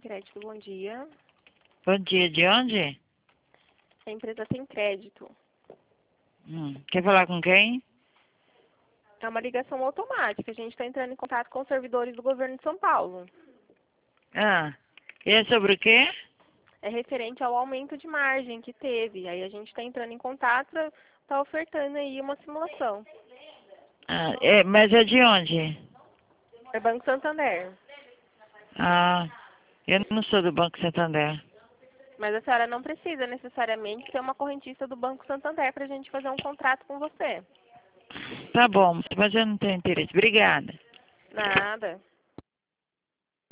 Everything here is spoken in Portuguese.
Crédito, bom dia. Bom dia, de onde? A empresa tem crédito. Quer falar com quem? É uma ligação automática. A gente está entrando em contato com os servidores do governo de São Paulo. E é sobre o quê? É referente ao aumento de margem que teve. Aí a gente está entrando em contato, está ofertando aí uma simulação. Mas é de onde? É Banco Santander. Eu não sou do Banco Santander. Mas a senhora não precisa necessariamente ser uma correntista do Banco Santander para a gente fazer um contrato com você. Tá bom, mas eu não tenho interesse. Obrigada. Nada.